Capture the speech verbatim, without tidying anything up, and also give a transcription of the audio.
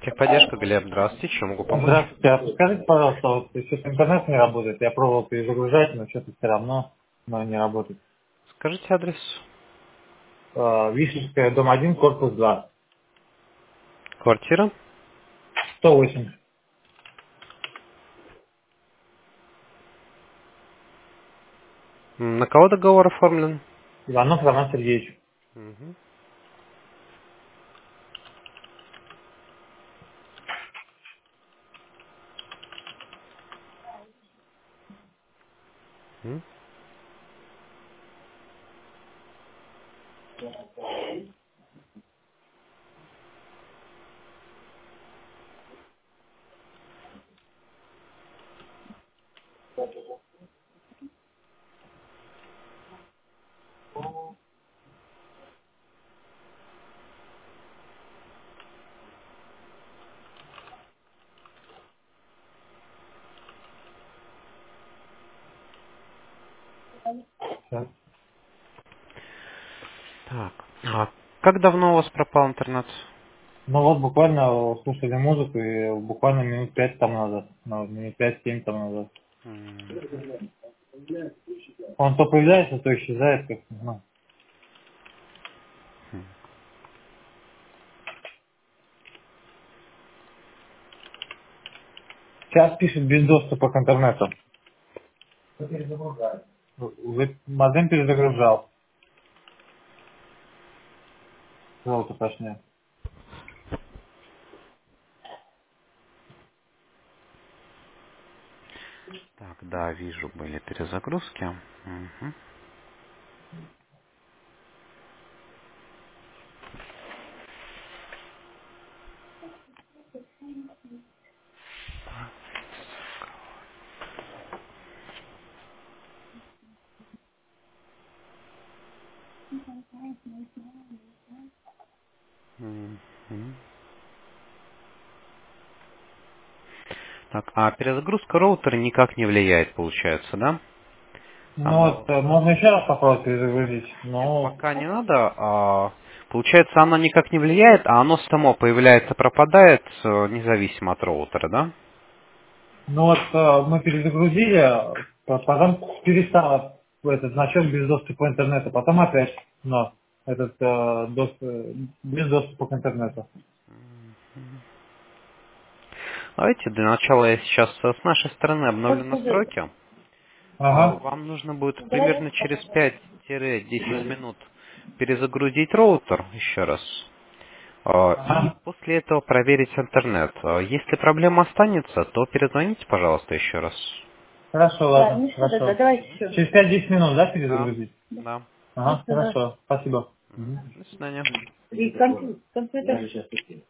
Техподдержка, Глеб, здравствуйте, чем могу помочь? Здравствуйте. А скажите, пожалуйста, вот сейчас интернет не работает. Я пробовал перезагружать, но что-то все равно но не работает. Скажите адрес. Э, Вишенская, дом один, корпус два. Квартира. сто восемь. М, На кого договор оформлен? Иванов Роман Сергеевич. Мгм. М, Сейчас. Так. А как давно у вас пропал интернет? Ну вот буквально э, слушали музыку и буквально минут пять там назад. Ну, минут пять-семь там назад. М, Он то появляется, то исчезает, как ну. Сейчас пишет без доступа к интернету. Уже модем перезагружал. Золото точнее. Так, да, вижу, были перезагрузки. Мгм. Мгм. Так, а перезагрузка роутера никак не влияет, получается, да? Ну Оно... вот, э, можно еще раз попробовать перезагрузить. Нет, Но пока не надо. А, получается, оно никак не влияет, а оно само появляется, пропадает, э, независимо от роутера, да? Ну вот э, мы перезагрузили, по- потом перестало этот значок без доступа к интернету, потом опять, но этот э, дос- э, без доступа к интернету. Давайте для начала я сейчас э, с нашей стороны обновлю настройки. А, Ага, Вам нужно будет примерно через пять-десять минут перезагрузить роутер еще раз. А, И ага. после этого проверить интернет. А, Если проблема останется, то перезвоните, пожалуйста, еще раз. Хорошо, Да, ладно, ну что, тогда хорошо. Давайте еще. Через пять-десять минут, да, Да, перезагрузить? да. Ага, Мгм. хорошо, спасибо. Мгм. До свидания. И компью- компьютер.